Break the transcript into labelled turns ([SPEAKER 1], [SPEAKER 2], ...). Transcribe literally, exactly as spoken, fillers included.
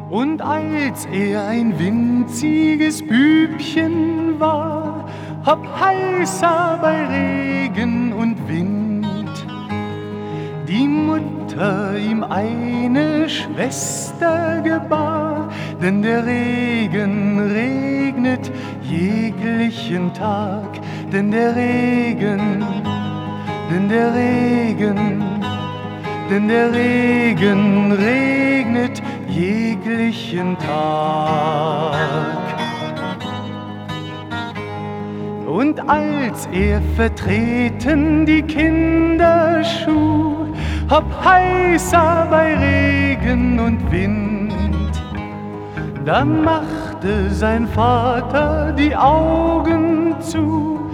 [SPEAKER 1] Und als er ein winziges Bübchen war, hopp heißer bei Regen und Wind, die Mutter ihm eine Schwester gebar, denn der Regen regnet jeglichen Tag, denn der Regen, denn der Regen, denn der Regen regnet jeglichen Tag. Und als er vertreten die Kinder schuh, hopp heißer bei Regen und Wind, da machte sein Vater die Augen zu